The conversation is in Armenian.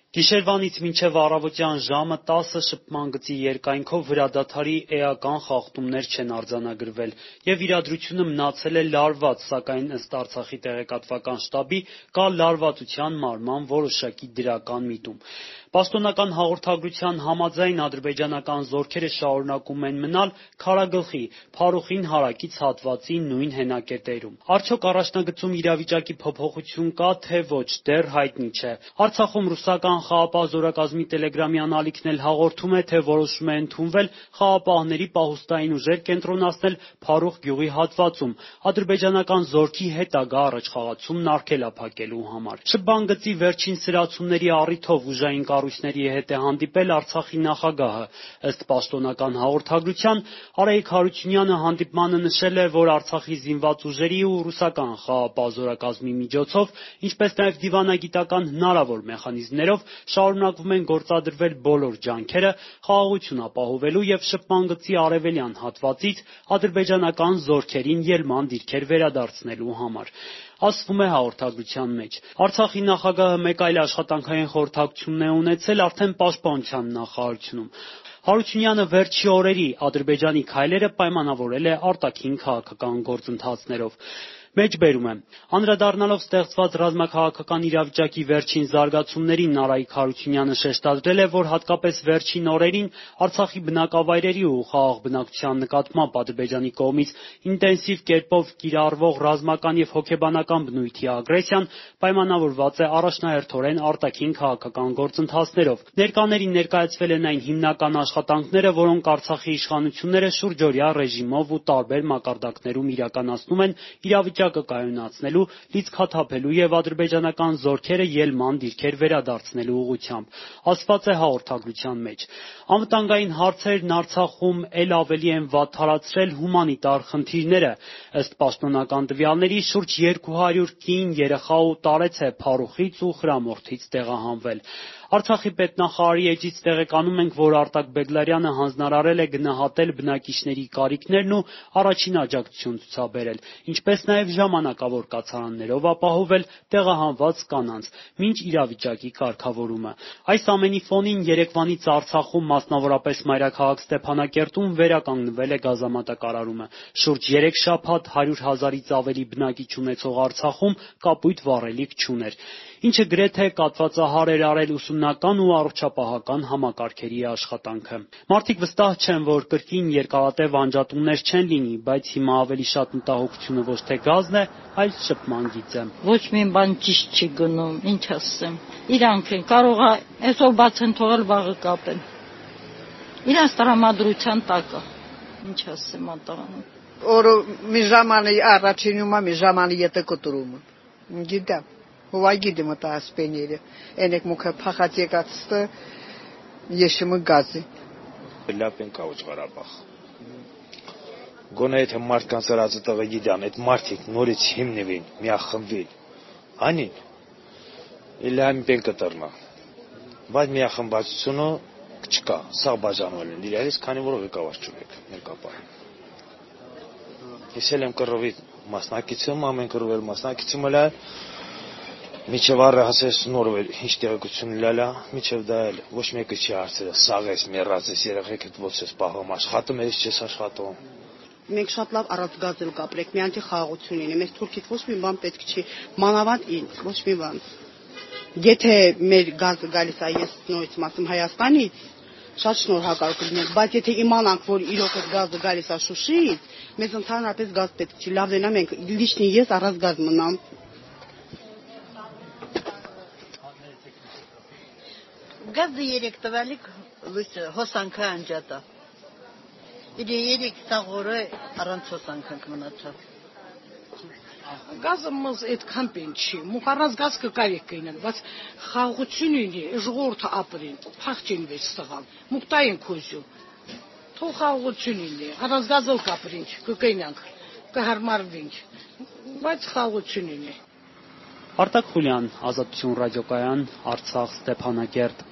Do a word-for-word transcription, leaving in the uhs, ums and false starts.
Գիշերվանից մինչև առավոտյան ժամը տասը շփման գծի երկայնքով հրադադարի էական խախտումներ չեն արձանագրվել և իրադրությունը մնացել է լարված, սակայն ըստ Արցախի տեղեկատվական շտաբի կա լարվածության մարման որոշակի դրական միտում։ Պաշտոնական հաղորդագրության համաձայն ադրբեջանական զորքերը շարունակում են մնալ Քարագլխի, Փարուխին հարակից հատվածի նույն հենակետերում։ Արդյոք առաջնագծում իրավիճակի փոփոխություն կա, թե ոչ, դեռ հայտնի չէ։ Արցախում ռուսական խաղապահ զորակազմի տելեգրամյան ալիքն էլ հաղորդում է, թե որոշում է ընդունվել խաղապահների պահուստային ուժեր կենտրոնացնել Փարուխ գյուղի հատվածում ադրբեջանական զորքի հետագա առաջխաղացումն արգելափակելու համար։ Շփման գծի վերջին սրացումների առիթով ուժային կառույցների հետ է հանդիպել Արցախի նախագահը։ Ըստ պաշտոնական հաղորդագրության, Արայիկ Հարությունյանը հանդիպմանը նշել է, որ Արցախի զինված ուժերի ու ռուսական խաղապահ զորակազմի միջոցով, ինչպես նաև դիվանագիտական հնարավոր մեխանիզմներով շարունակվում են գործադրվել բոլոր ջանքերը խաղաղություն ապահովելու և շփման գծի արևելյան հատվածից ադրբեջանական զորքերին ելման դիրքեր վերադարձնելու համար։ Ասվում է հաղորդագրության մեջ։ Արցախի նախագահը մեկ այլ աշխատանքային խորհրդակցություն է ունեցել արդեն պաշտպանության նախարարությունում։ Հարությունյանը վերջի օրերի Ադրբեջանի քայլերը պայմանավորել է արտաքին քաղաքական գործընթացներով։ Մեջբերում է. Անդրադառնալով ստեղծված ռազմաքաղաքական իրավիճակի վերջին զարգացումներին Արայիկ Հարությունյանը շեշտադրել է, որ հատկապես վերջին օրերին Արցախի բնակավայրերի ու խաղաղ բնակչության նկատմամբ Ադրբեջանի կողմից ինտենսիվ կերպով կիրառվող ռազմական և հոգեբանական բնույթի ագրեսիան պայմանավորված է առաջնահերթորեն արտաքին քաղաքական գործընթացներով։ Ներկաներին ներկայացվել են այն հիմնական աշխատանքները, որոնք Արցախի իշխանությունները շուրջօրյա ռեժիմով ու տարբեր մակարդակներում իրականացնում են իրավիճակը կայունացնելու, լիցքաթափելու և ադրբեջանական զորքերը ելման դիրքեր վերադարձնելու ուղղությամբ, ասված է հաղորդագրության մեջ։ Անվտանգային հարցերն Արցախում էլ ավելի են վատթարացրել հումանիտար խնդիրները։ Ըստ պաշտոնական տվյալների, շուրջ երկու հարյուր կին, երեխա ու տարեց է Փարուխից ու Խրամորթից տեղահանվել։ Արցախի պետնախարարի էջից տեղեկանում ենք, որ Արտակ Բեգլարյանը հանձնարարել է գնահատել բնակիչների կարիքներն ու առաջին աջակցություն ցուցաբերել, ինչպես նաև ժամանակավոր կացարաններով ապահովել տեղահանված կանանց, մինչ իրավիճակի կարգավորումը։ Այս ամենի ֆոնին երեկվանից Արցախում, մասնավորապես մայրաքաղաք Ստեփանակերտում վերականգնվել է գազամատակարարումը։ Շուրջ երեք շաբաթ հարյուր հազարից ավելի բնակիչ ունեցող Արցախում կապույտ վառելիք չուներ, ինչը գրեթե կաթվածահար էր արել ուսումնական ու առողջապահական համակարգերի աշխատանքը։ Մարդիկ վստահ չեն, որ կրկին երկարատև անջատումներ չեն լինի, բայց հիմա ավելի շատ մտահոգությունը ոչ թե գազն է, այլ շփման գիծը։ Ոչ մի բան ճիշտ չի գնում, ինչ ասեմ։ Իրանք են կարող է այսօր բաց են թողել, վաղը կապեն։ Իրանց տրամադրության տակ է։ Ինչ ասեմ ատաղանը։ Օրը մի ժամանի առաջինում է, մի ժամանի ետը կտրում։ Գիտեմ։ Հովագիդը մտա ասպեները։ Ենեք մուքը փախած եկածը եշմը գազի։ Լապեն կաուջ Ղարաբաղ։ Գոնե եթե մարդկանց արածը տղը գիտան, այդ մարդիկ նորից հիմնվին, միախմբվին։ Անին։ Իլամ պեն կտրնա։ Բայց միախմբվածությունը չկա, սա բաժանվել են իրարից, քանի որ ղեկավար չունեք ներկապահին։ Ես էլ եմ կռվի մասնակիցում, ամեն կռվել մասնակիցում էլ Միջև առը հասես նորվել, ինչ տեղեկություն լալա, միջև դա էլ ոչ մեկը չի հարցրել, սաղես, մեռած ես, երեխեք հետ ոնց ես պահում, աշխատում ես, չես աշխատում։ Մենք շատ լավ առանց գազելու կապրենք, մի անջի խաղաղություն լինի, մեզ թուրքից ոչ մի բան պետք չի, մանավանդ ինձ, ոչ մի բան։ Եթե մեր գազը գալիս է, ես նորից ասում Հայաստանից, շատ շնորհակալ կլինենք, բայց եթե իմանանք, որ իրոք այդ գազը գալիս է Շուշիից, մեզ ընդհանրապես գազ պետք չի, լավ դենա մենք լիչնի ես առանց գազ մնամ։ Գազը երեք տվալիք հոսանքը անջատա։ Իր երեք տաղորը առանց հոսանքանք մնացավ։ Գազը մոզ այդքան պեն չի, մուխարած գազ կկարեք կայնան, բայց խաղաղություն ունի, ժողովուրդը ապրին, փախչին վեց տղան, մուկտային քոզյու, թող խաղաղություն ունի, առանց գազով կապրին, կկայնանք, կհարմարվինք, բայց խաղաղություն ունի։ Արտակ Խուլյան, Ազատություն ռադիոկայան, Արցախ, Ստեփանակերտ։